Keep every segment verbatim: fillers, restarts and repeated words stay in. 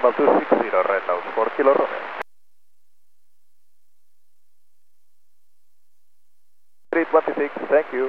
decimal two six zero, right now four Kilo Romeo. three twenty-six, thank you.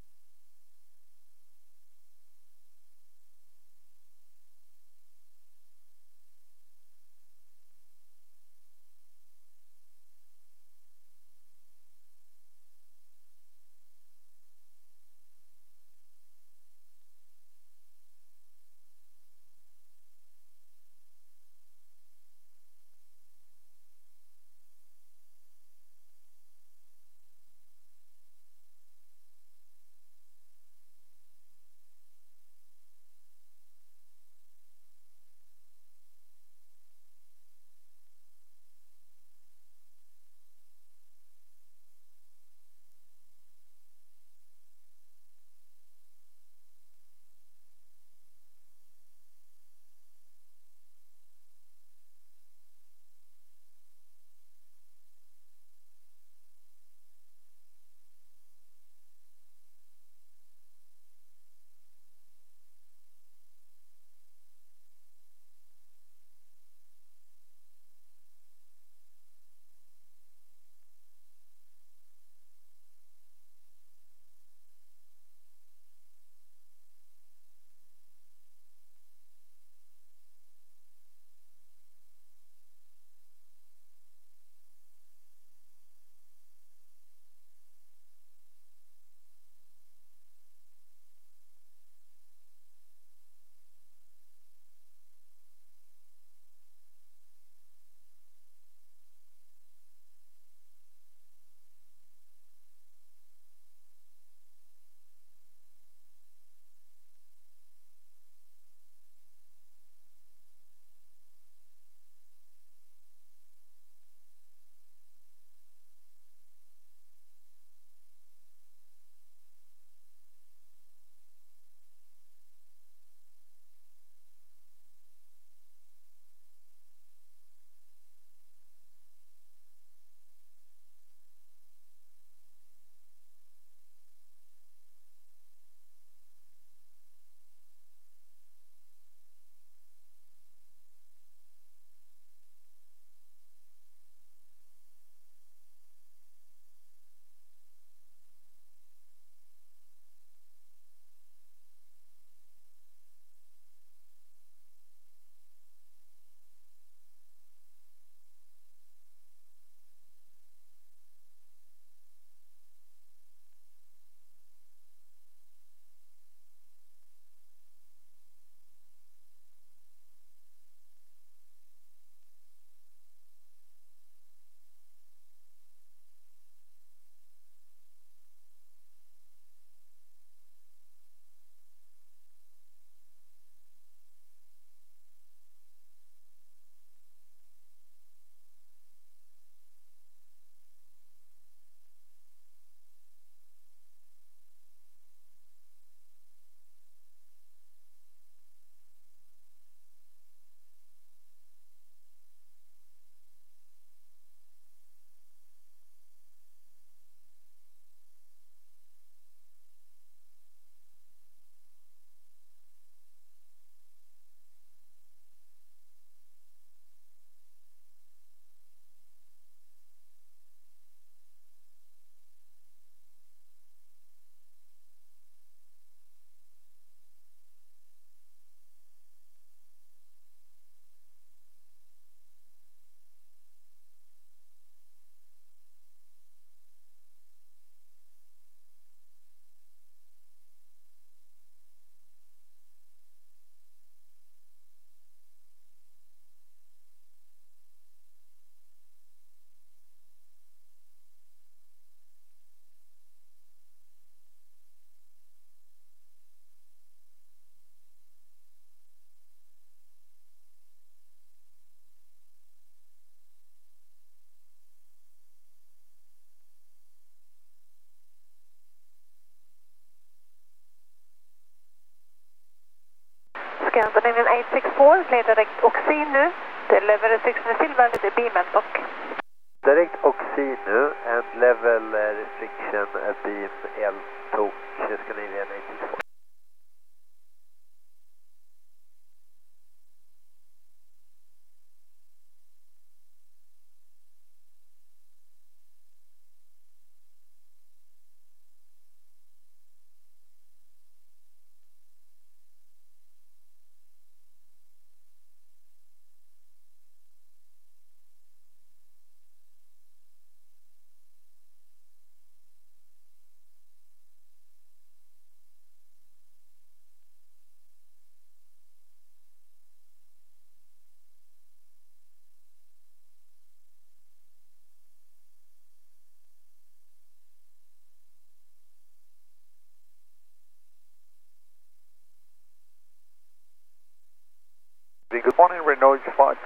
Scandinavian eight six four, play direct oxy nu. Level restriction silver with the beam and dock. Direct oxy nu and level restriction beam L two, Scandinavian eight six four.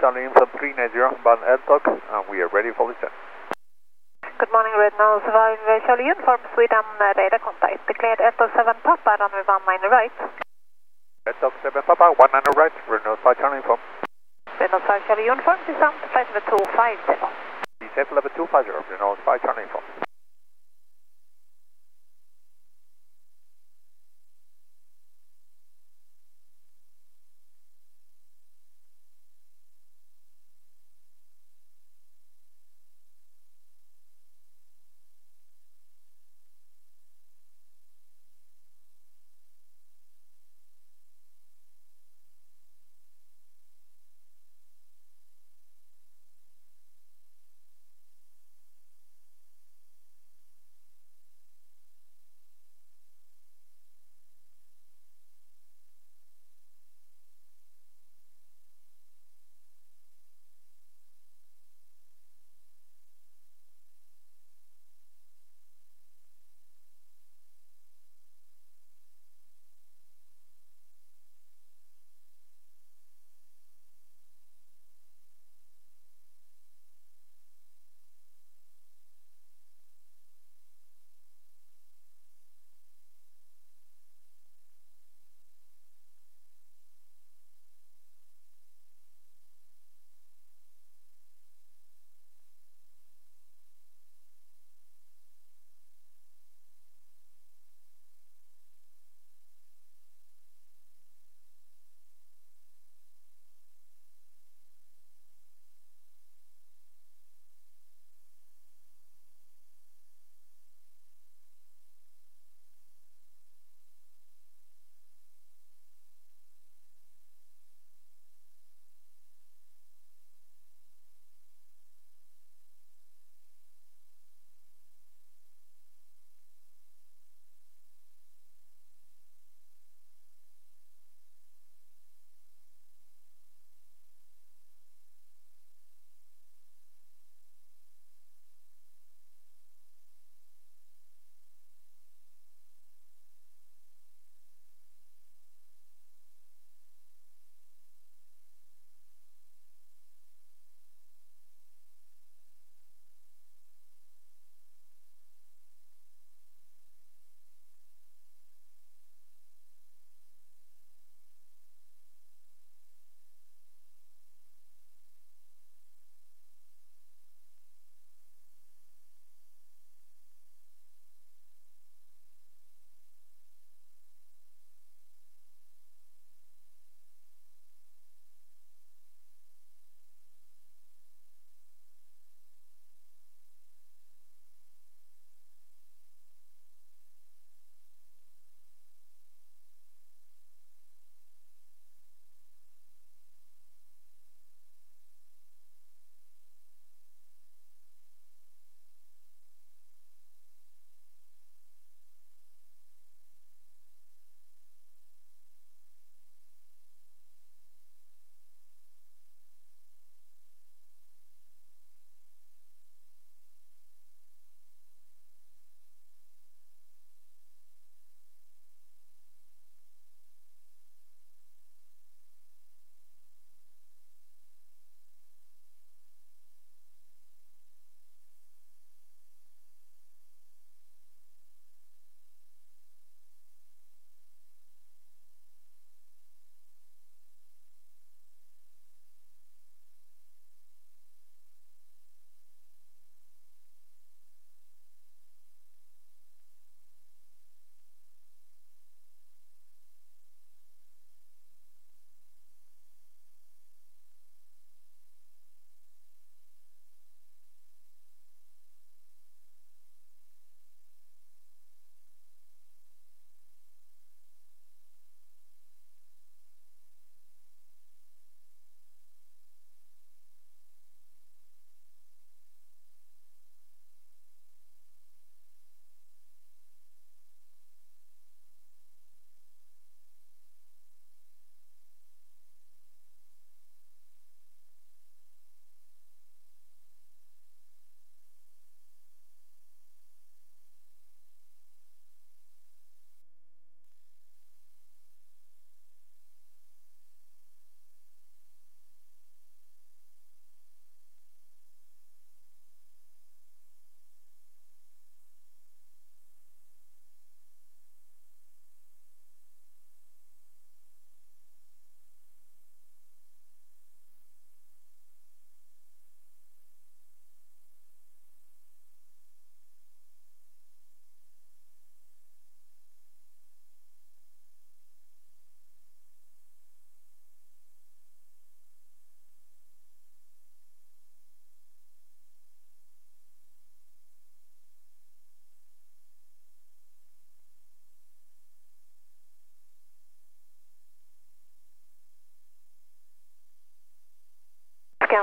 Charlie Info three nine zero, bound Eltok, and we are ready for the set. Good morning, Red Nose five Charlie Uniform, Sweden, uh, radar contact. Declared Eltok seven Papa, runway one nine right. Eltok seven Papa, one nine right, Red Nose five Charlie Info. Red Nose five Charlie Uniform, descent flight level two five zero. Descent level two five zero, Red Nose five Charlie Info.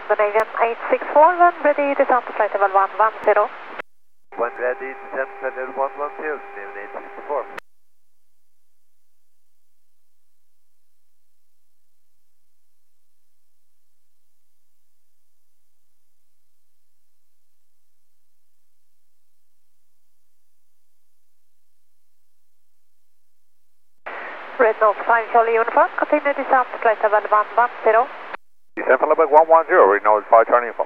Scandinavian eight six four, when ready, descent to flight level one one zero. When ready, descent flight level one one zero, Scandinavian eight six four. Red Nose five Charlie Uniform, continue descent to flight level one one zero. Descent for level one one zero, Renault five Charlie Uniform.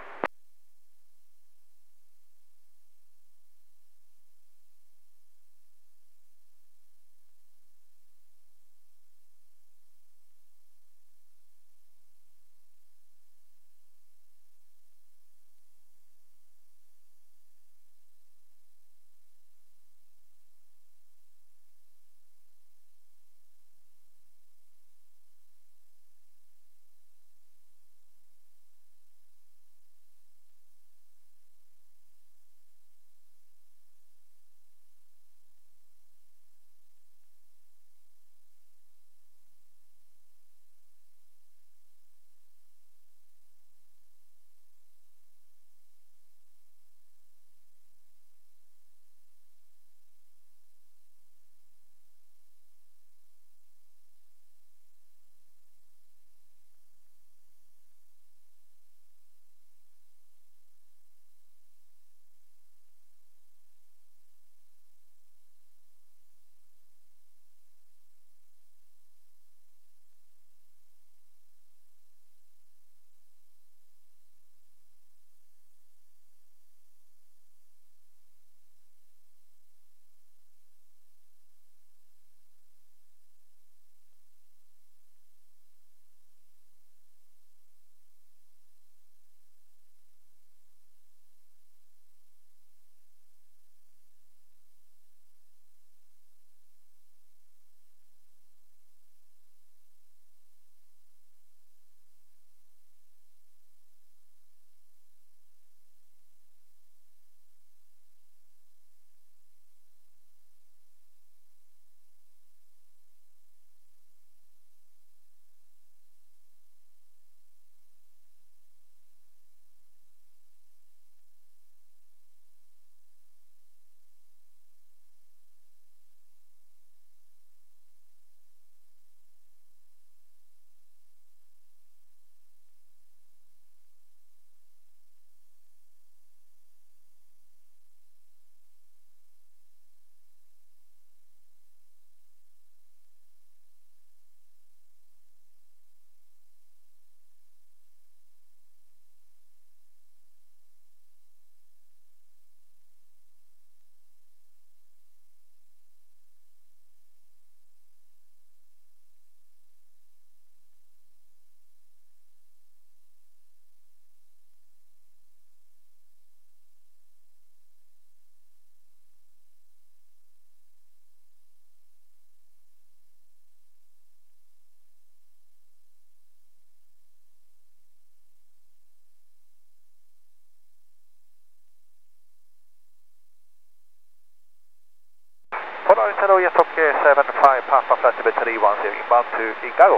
Polaris hello, yes, okay, seven five Papa flight level three one zero, inbound to Chicago.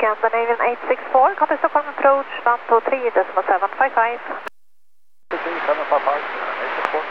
Scandinavian eight six four, copy Stockholm approach one two three decimal seven five five. seven five five, eight six four.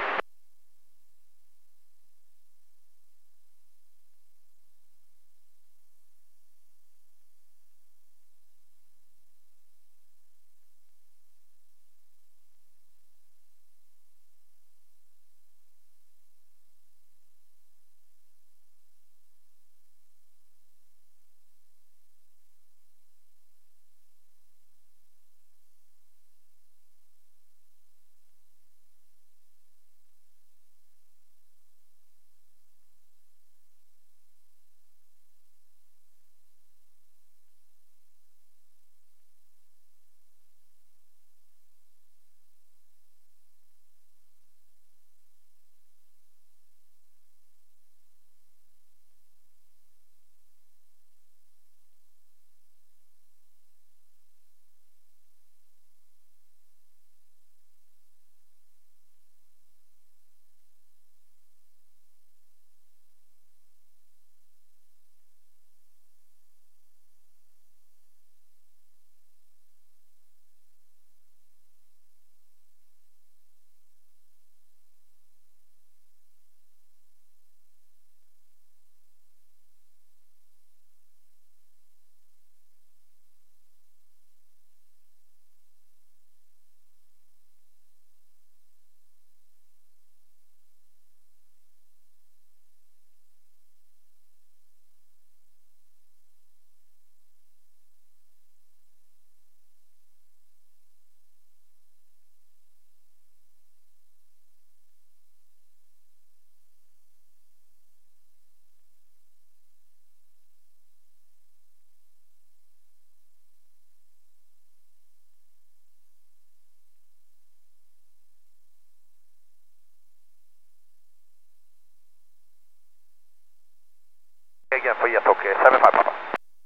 Again for Jet Hockey, seven five Papa.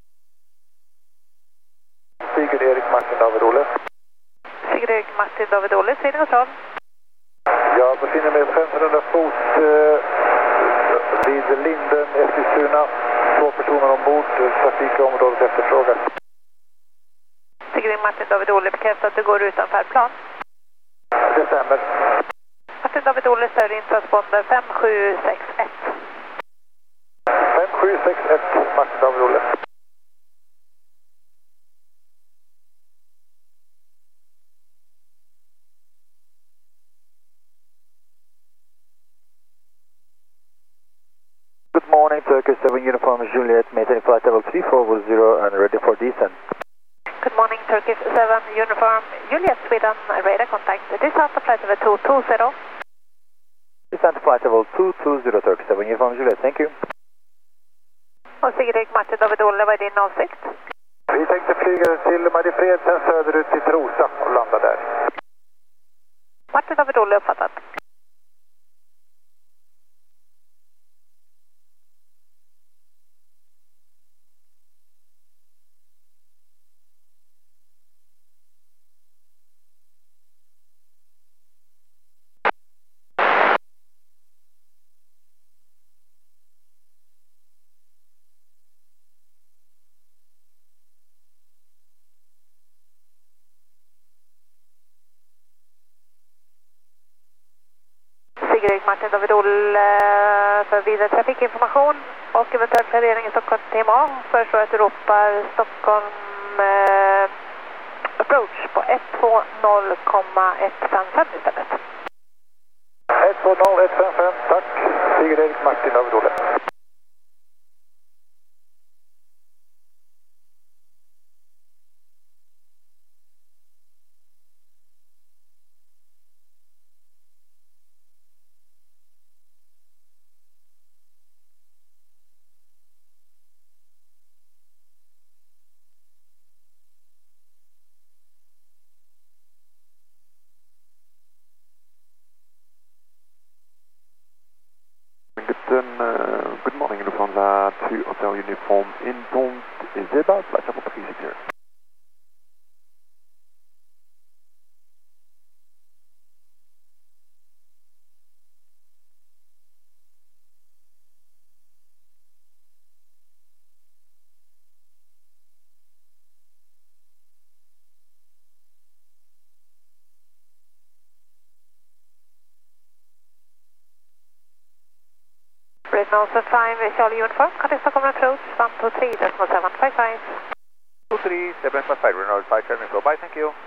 Sigurd Erik Martin David Olle. Sigurd Erik Martin David Olle, Sweden Control. Jag befinner mig femhundra fot eh, vid Linden, Eskilstuna. Två personer ombord, trafikområdet efterfrågas. Sigurd Erik Martin David Olle bekräftar att du går utan färdplan. Det stämmer. Martin David Olle, större intransponder fem sju sex ett. fem sju sex ett, Martin David Olle. Good morning, Turkish seven Uniform Juliet, maintain flight level three four zero and ready for descent. Good morning, Turkish seven Uniform Juliet, Sweden, radar contact. Descent to flight level two two zero. Descent to flight level two two zero, Turkish seven Uniform Juliet, thank you. Och Sigurd Erik Martin David Olle, vad är din avsikt? Vi tänkte flyga till Mariefred, sen söderut till Trosa och landa där. Martin David Olle, uppfattat. Sigurd Erik Martin David Olle för vidare trafikinformation och eventuell klarering i Stockholm T M A föreslår att du ropar Stockholm eh, approach på ett två noll komma ett fem fem istället. ett två noll ett fem fem, tack. Sigurd Erik Martin David Olle. Good, uh, good morning, Lufthansa to Hotel Uniform inbound Zebra, flight level three six zero. Nose five, Charlie Uniform, contact Stockholm approach, one two three, decimal seven five five. two three seven five five, Renault five, turning flow, bye, thank you.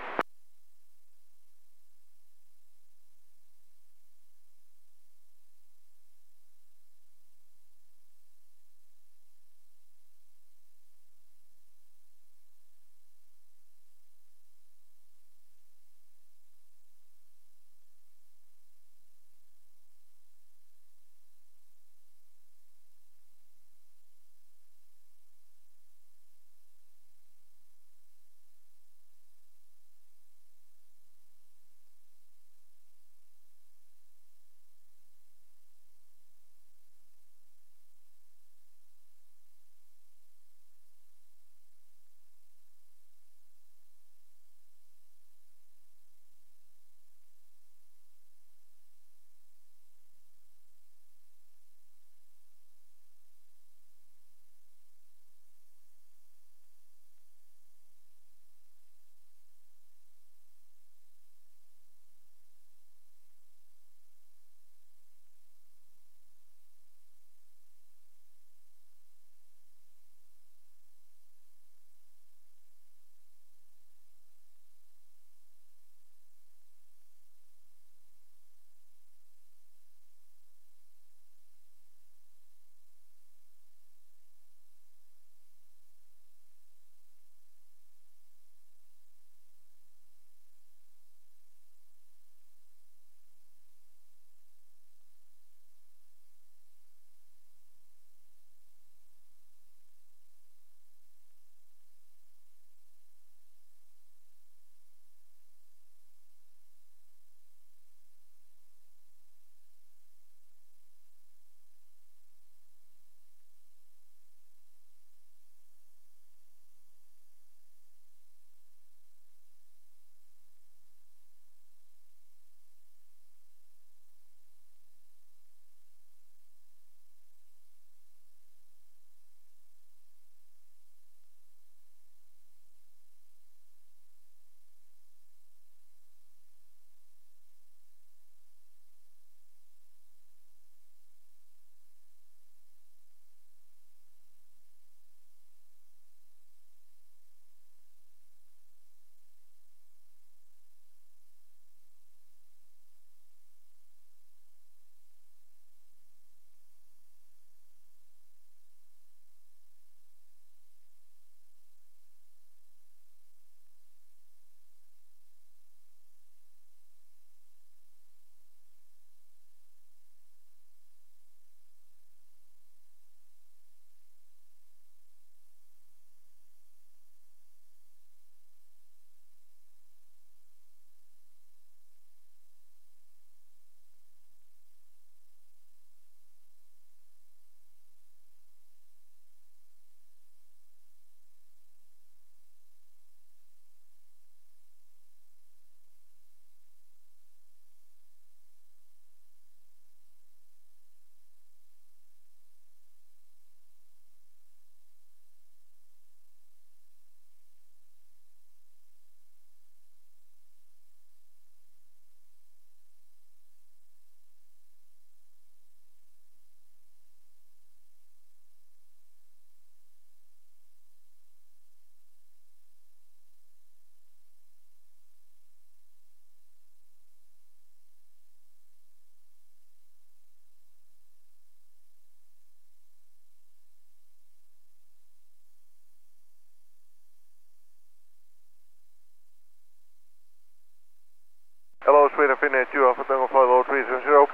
Hello, Sweden Finnair, two Alpha Tango five oh three seven zero.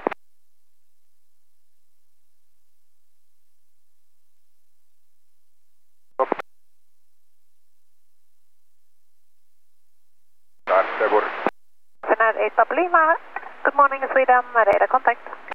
Finnair eight Papa Lima, good morning Sweden, radar contact.